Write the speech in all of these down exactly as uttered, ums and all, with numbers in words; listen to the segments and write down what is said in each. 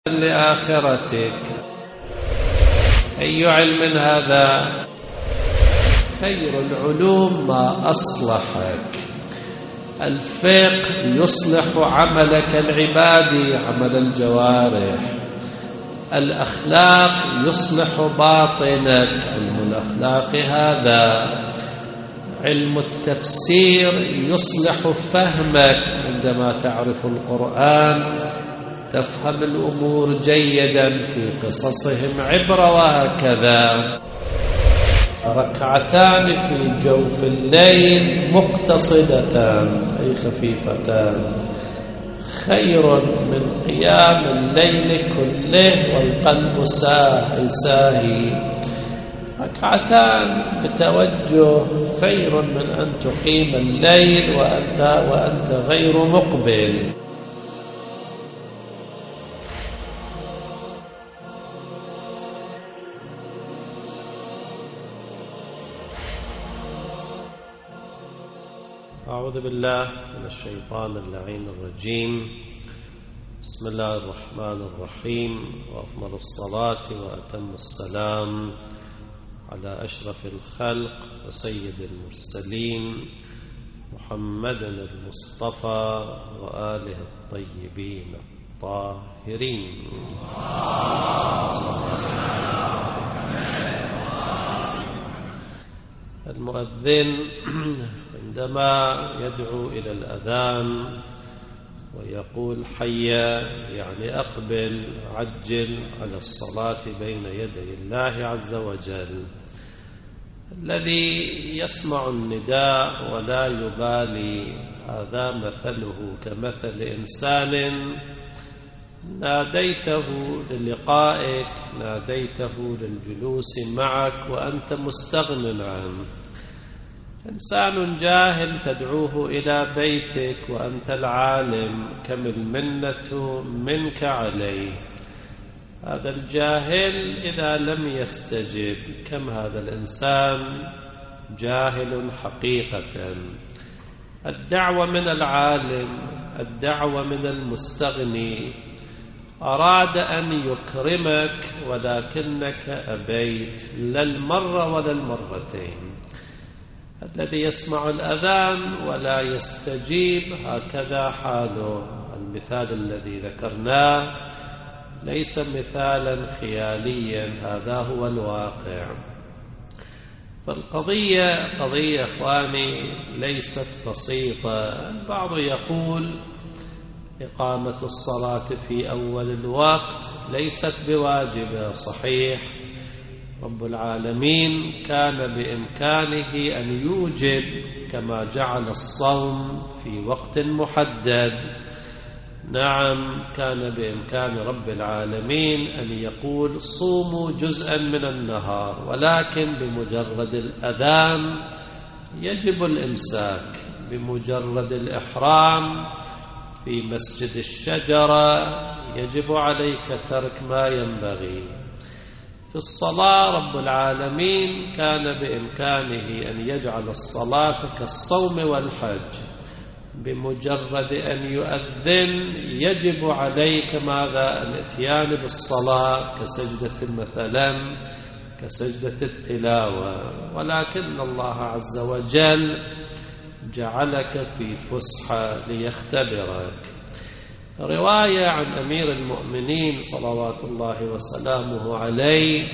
لآخرتك. أي علم هذا؟ خير العلوم ما أصلحك. الفقه يصلح عملك العبادي، عمل الجوارح. الأخلاق يصلح باطنك، علم الأخلاق هذا. علم التفسير يصلح فهمك، عندما تعرف القرآن تفهم الأمور جيدا، في قصصهم عبرة. وهكذا ركعتان في جوف الليل مقتصدتان أي خفيفتان خير من قيام الليل كله والقلب ساهي ساهي. ركعتان بتوجه خير من أن تقيم الليل وأنت, وأنت غير مقبل. أعوذ بالله من الشيطان اللعين الرجيم. بسم الله الرحمن الرحيم، وأفضل الصلاة وأتم السلام على أشرف الخلق وسيد المرسلين محمد المصطفى وآله الطيبين الطاهرين. المؤذن عندما يدعو إلى الأذان ويقول حي يعني أقبل، عجل على الصلاة بين يدي الله عز وجل. الذي يسمع النداء ولا يبالي هذا مثله كمثل إنسان ناديته للقائك، ناديته للجلوس معك وأنت مستغن عنه. إنسان جاهل تدعوه إلى بيتك وأنت العالم، كم المنة منك عليه. هذا الجاهل إذا لم يستجب، كم هذا الإنسان جاهل حقيقة. الدعوة من العالم، الدعوة من المستغني. أراد أن يكرمك ولكنك أبيت، لا المرة ولا المرتين. الذي يسمع الأذان ولا يستجيب هكذا حاله. المثال الذي ذكرناه ليس مثالا خياليا، هذا هو الواقع. فالقضية قضية إخواني ليست بسيطة. البعض يقول إقامة الصلاة في أول الوقت ليست بواجبة. صحيح، رب العالمين كان بإمكانه أن يوجب، كما جعل الصوم في وقت محدد. نعم، كان بإمكان رب العالمين أن يقول صوموا جزءا من النهار، ولكن بمجرد الأذان يجب الإمساك. بمجرد الإحرام في مسجد الشجرة يجب عليك ترك ما ينبغي. في الصلاة رب العالمين كان بإمكانه أن يجعل الصلاة كالصوم والحج. بمجرد أن يؤذن يجب عليك ماذا؟ الاتيان بالصلاة، كسجدة مثلا كسجدة التلاوة. ولكن الله عز وجل جعلك في فسحة ليختبرك. رواية عن أمير المؤمنين صلوات الله وسلامه عليه.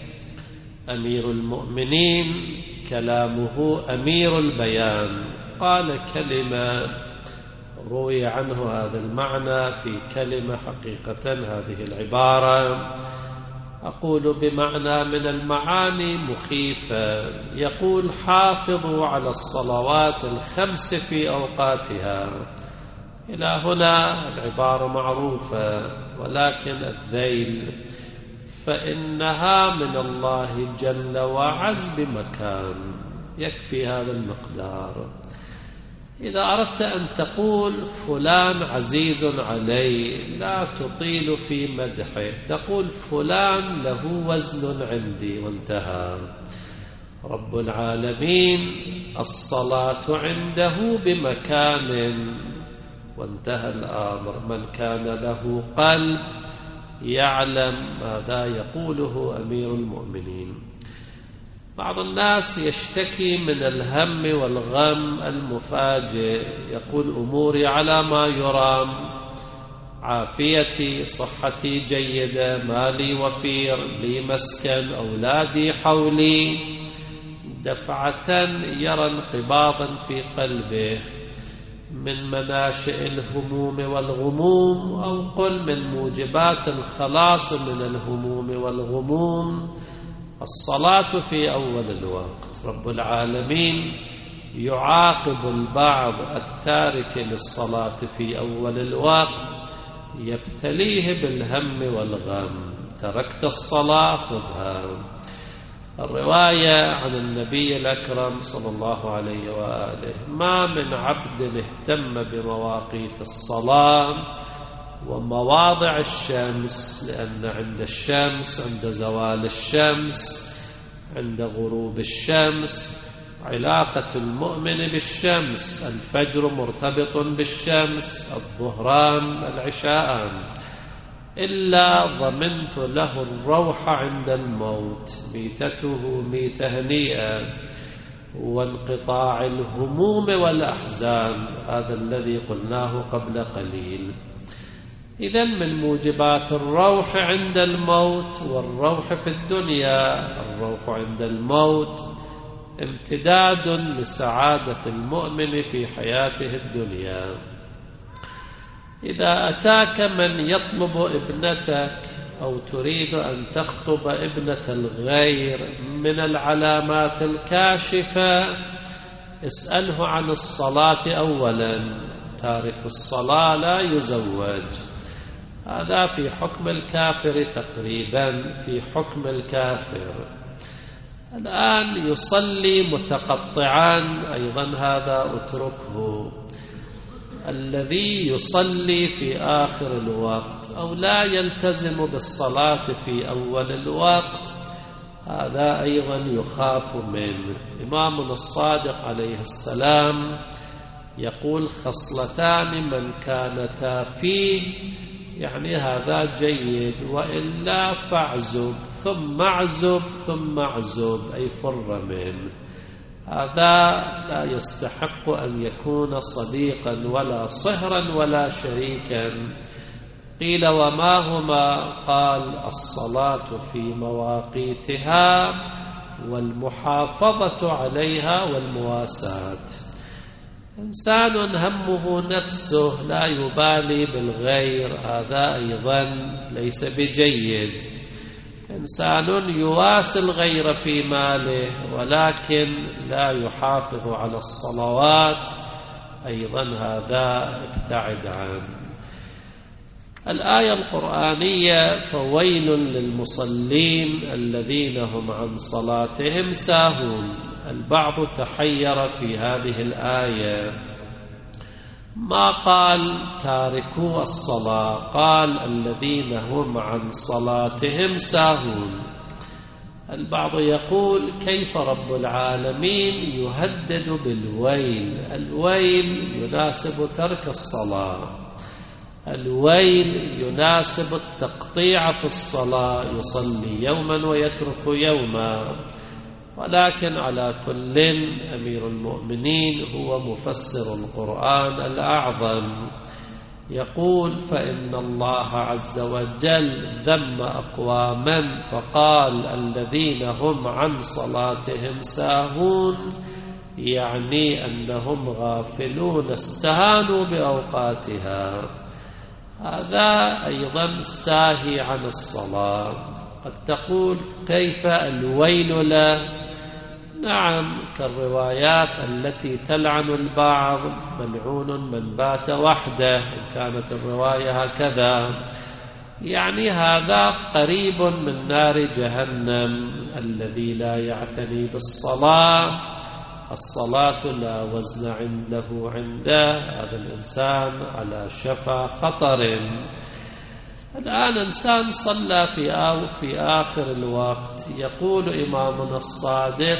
أمير المؤمنين كلامه أمير البيان. قال كلمة روي عنه هذا المعنى في كلمة، حقيقة هذه العبارة أقول بمعنى من المعاني مخيفة. يقول حافظوا على الصلوات الخمس في أوقاتها. إلى هنا العبارة معروفة، ولكن الذيل فإنها من الله جل وعز بمكان، يكفي هذا المقدار. إذا أردت أن تقول فلان عزيز علي لا تطيل في مدحه، تقول فلان له وزن عندي وانتهى. رب العالمين الصلاة عنده بمكان وانتهى الأمر. من كان له قلب يعلم ماذا يقوله أمير المؤمنين. بعض الناس يشتكي من الهم والغم المفاجئ، يقول أموري على ما يرام، عافيتي، صحتي جيدة، مالي وفير، لي مسكن، أولادي حولي. دفعة يرى انقباضا في قلبه من مناشئ الهموم والغموم، أو قل من موجبات الخلاص من الهموم والغموم، الصلاة في أول الوقت. رب العالمين يعاقب البعض التارك للصلاة في أول الوقت، يبتليه بالهم والغم، تركت الصلاة خذها. الرواية عن النبي الأكرم صلى الله عليه وآله: ما من عبد اهتم بمواقيت الصلاة ومواضع الشمس، لأن عند الشمس، عند زوال الشمس، عند غروب الشمس، علاقة المؤمن بالشمس، الفجر مرتبط بالشمس، الظهران العشاءان، إلا ضمنت له الروح عند الموت، ميتته ميتة هنيئة، وانقطاع الهموم والأحزان، هذا الذي قلناه قبل قليل. إذن من موجبات الروح عند الموت، والروح في الدنيا، الروح عند الموت امتداد لسعادة المؤمن في حياته الدنيا. إذا أتاك من يطلب ابنتك أو تريد أن تخطب ابنة الغير، من العلامات الكاشفة اسأله عن الصلاة أولا. تارك الصلاة لا يزوج، هذا في حكم الكافر تقريبا، في حكم الكافر. الآن يصلي متقطعا، أيضا هذا اتركه. الذي يصلي في آخر الوقت أو لا يلتزم بالصلاة في أول الوقت، هذا أيضا يخاف منه. إمامنا الصادق عليه السلام يقول: خصلتان من كانتا فيه، يعني هذا جيد، وإلا فاعزب، ثم اعزب، ثم اعزب، أي فر منه. هذا لا يستحق أن يكون صديقا ولا صهرا ولا شريكا. قيل: وما هما؟ قال: الصلاة في مواقيتها، والمحافظة عليها، والمواساة. إنسان همه نفسه، لا يبالي بالغير، هذا أيضا ليس بجيد. إنسان يواسي الغير في ماله ولكن لا يحافظ على الصلوات، أيضا هذا ابتعد عنه. الآية القرآنية: فويل للمصلين الذين هم عن صلاتهم ساهون. البعض تحير في هذه الآية، ما قال تاركوا الصلاة، قال الذين هم عن صلاتهم ساهون. البعض يقول: كيف رب العالمين يهدد بالويل؟ الويل يناسب ترك الصلاة، الويل يناسب التقطيع في الصلاة، يصلي يوما ويترك يوما. ولكن على كل، أمير المؤمنين هو مفسر القرآن الأعظم، يقول: فإن الله عز وجل ذم أقواما فقال الذين هم عن صلاتهم ساهون، يعني أنهم غافلون استهانوا بأوقاتها. هذا أيضا ساهي عن الصلاة. قد تقول: كيف الويل له؟ نعم، كالروايات التي تلعن البعض: ملعون من بات وحده، إن كانت الرواية هكذا، يعني هذا قريب من نار جهنم. الذي لا يعتني بالصلاة، الصلاة لا وزن عنده عنده، هذا الإنسان على شفا خطر. الآن إنسان صلى في آو في آخر الوقت، يقول إمامنا الصادق: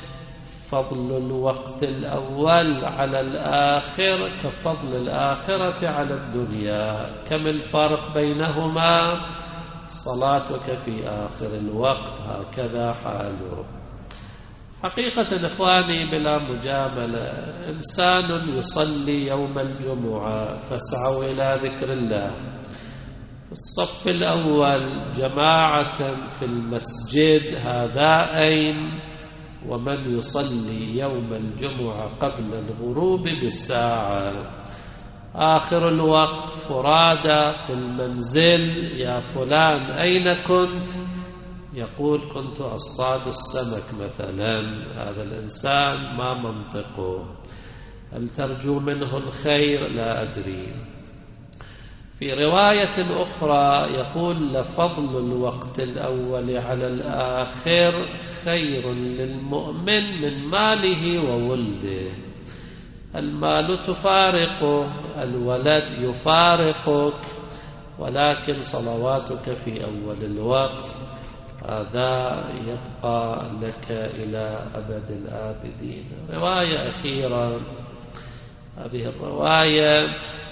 فضل الوقت الأول على الآخر كفضل الآخرة على الدنيا. كم الفرق بينهما؟ صلاتك في آخر الوقت هكذا حاله. حقيقة إخواني بلا مجاملة، إنسان يصلي يوم الجمعة فاسعوا إلى ذكر الله في الصف الأول جماعة في المسجد، هذا أين؟ ومن يصلي يوم الجمعة قبل الغروب بساعة، آخر الوقت فرادى في المنزل، يا فلان أين كنت؟ يقول كنت أصطاد السمك مثلا. هذا الإنسان ما منطقه؟ هل ترجو منه الخير؟ لا أدري. في رواية أخرى يقول لفضل الوقت الأول على الآخر خير للمؤمن من ماله وولده. المال تفارقه، الولد يفارقك، ولكن صلواتك في أول الوقت هذا يبقى لك إلى أبد الآبدين. رواية أخيرة، هذه الرواية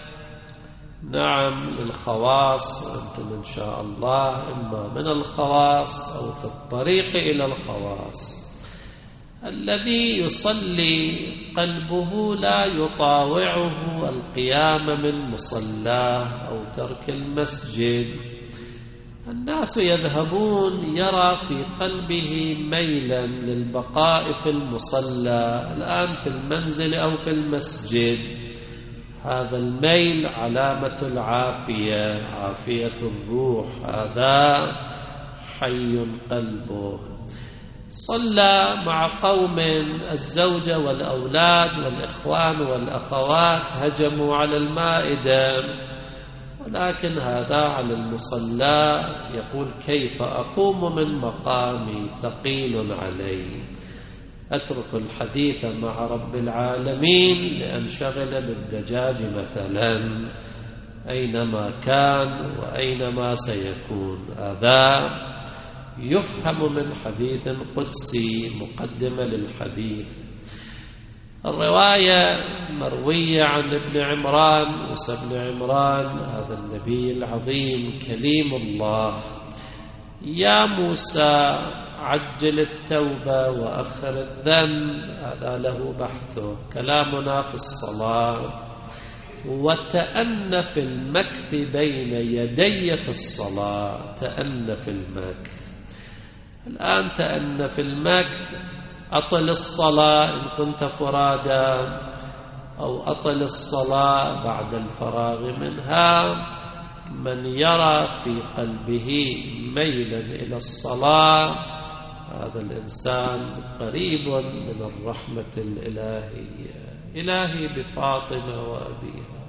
نعم للخواص، وأنتم إن شاء الله إما من الخواص أو في الطريق إلى الخواص. الذي يصلي قلبه لا يطاوعه القيام من مصلاه أو ترك المسجد. الناس يذهبون يرى في قلبه ميلا للبقاء في المصلى الآن في المنزل أو في المسجد. هذا الميل علامة العافية، عافية الروح، هذا حي قلبه. صلى مع قوم، الزوجة والأولاد والإخوان والأخوات هجموا على المائدة، ولكن هذا على المصلى يقول كيف أقوم من مقامي ثقيل علي، أترك الحديث مع رب العالمين لأنشغل بالدجاج مثلا أينما كان وأينما سيكون. هذا يفهم من حديث قدسي مقدمة للحديث. الرواية مروية عن ابن عمران، موسى بن عمران، هذا النبي العظيم كليم الله: يا موسى عجل التوبة وأخر الذنب. هذا له بحثه، كلامنا في الصلاة. وتأن في المكث بين يدي في الصلاة، تأن في المكث. الآن تأن في المكث، أطل الصلاة إن كنت فرادا، أو أطل الصلاة بعد الفراغ منها. من يرى في قلبه ميلا إلى الصلاة هذا الإنسان قريب من الرحمة الإلهية. إلهي بفاطمة وأبيها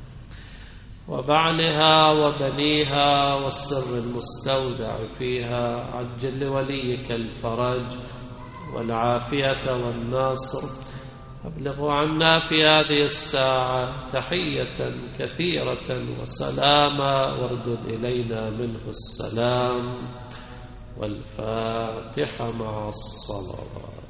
وبعلها وبنيها والسر المستودع فيها، عجل لوليك الفرج والعافية والنصر. أبلغوا عنا في هذه الساعة تحية كثيرة وسلاما، واردد إلينا منه السلام. والفاتحة مع الصلوات.